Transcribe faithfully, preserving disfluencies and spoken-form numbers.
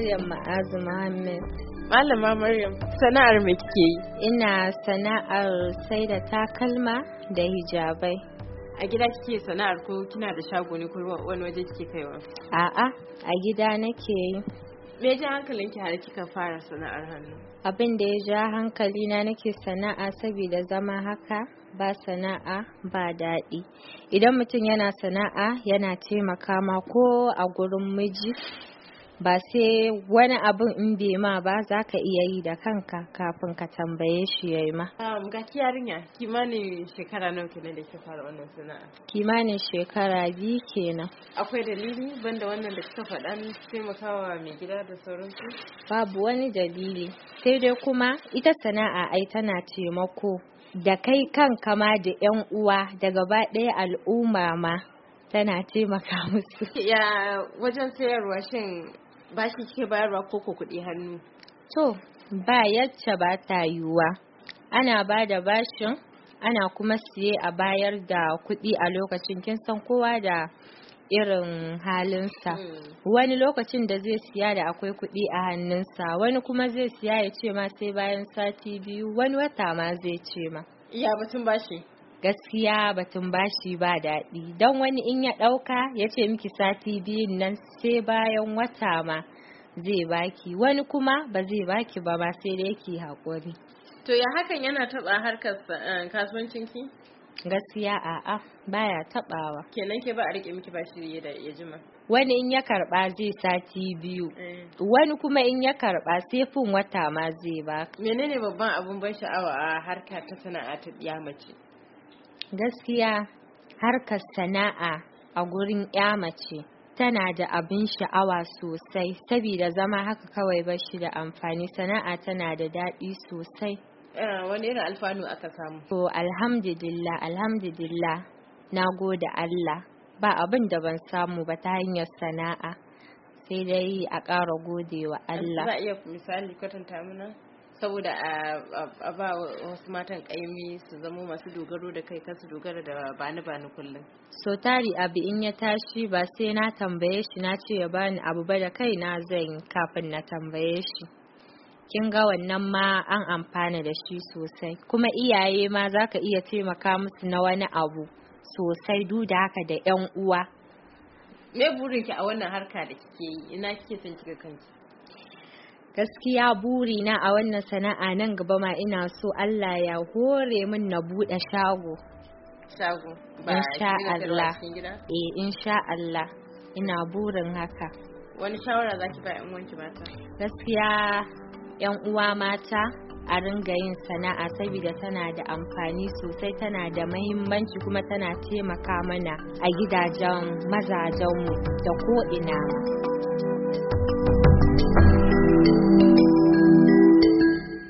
Maryam Ma'azu Muhammad. Malama Maryam, sana'ar me kike yi? Ina sana'ar sai da takalma da hijabai. A gida kike sana'ar ko kina da shago ne ko wani waje kike kaiwa? A'a, a gida nake yi. Me ya ja hankalinki har kika fara sana'ar hannu? Abin da ya ja hankalina nake sana'a saboda zama haka ba sana'a ba daɗi. Idan mutum yana sana'a yana taimaka ma ko a gurin miji, ba sai wani abin in bai ma ba za ka iya yi da kanka kafin ka tambaye shi yayi ma. Um, ga ki yarinya kimanin shekara nawa kenan da ke fara wannan sana'a? Kimanin shekara biyu kenan. Akwai dalili banda wannan da kika faɗa na taimakawa mai gida da sauransu? Babu wani dalili, sai dai kuma ita sana'a ai tana taimako da kai kanka ma da 'yan uwa da gaba ɗaya al'umma ma tana taimaka musu. Ya wajen sayarwa shin bashi kike bayarwa ko ko kuɗi hannu? To, ba yacce ba ta yiwuwa. Ana ba da bashin, ana kuma siye a bayar da kuɗi a lokacin, kin san kowa da irin halinsa. Mm. Wani lokacin da zai siya da akwai kuɗi a hannunsa, wani kuma zai siya ya ce ma sai bayan sati biyu, wani wata ma zai ce ma. Iya batun bashi? Gaskiya batun bashi ba daɗi, don wani in ya ɗauka ya ce miki sati biyun nan sai bayan wata ma zai baki, wani kuma ba zai baki ba ba sai da yake haƙuri. To ya hakan yana taɓa harkar kasuwancinki? Gaskiya a'a baya taɓawa. Kenan ke ba a rike miki bashi da ya jima? Wani in ya karɓa zai sati biyu, mm. wani kuma in ya karɓa sai fin wata ma zai baka. Menene babban abun ban sha'awa a harka ta sana'a ta ɗiya mace? Gaskiya harkar sana'a a gurin ya mace tana da abin sha'awa sosai, saboda zama haka kawai ba shi da amfani. Sana'a tana da daɗi sosai. Wani irin alfanu aka samu? To alhamdulillah alhamdulillah na gode Allah, ba abin da ban samu ba ta hanyar sana'a, sai dai a ƙara gode wa Allah. Za a iya misali kwatanta mana? Saboda a ba wasu matan ƙaimi su zama masu dogaro da kai, kasu dogara da bani bani kullum. So tari abu in ya tashi ba sai na tambaye shi na ce ya bani abu ba, da kai na zan kafin na tambaye shi. Kin ga wannan ma an amfana da shi sosai, kuma iyaye ma za ka iya taimaka musu na wani abu sosai, duk da haka da 'yan uwa. Me burinki a wannan harka da kike yi? Ina kike son kika kanki? Gaskiya burina a wannan sana'a nan gaba ma ina so Allah ya hore min na buɗe shago. Shago? Ba insha Allah. Cikin gida? Eh insha Allah ina burin haka. Wani shawara zaki ba 'yan uwanki mata? Gaskiya 'yan uwa mata a ringa yin sana'a saboda tana da amfani sosai, tana da mahimmanci kuma tana taimaka mana a gidajen mazajenmu da ko ina.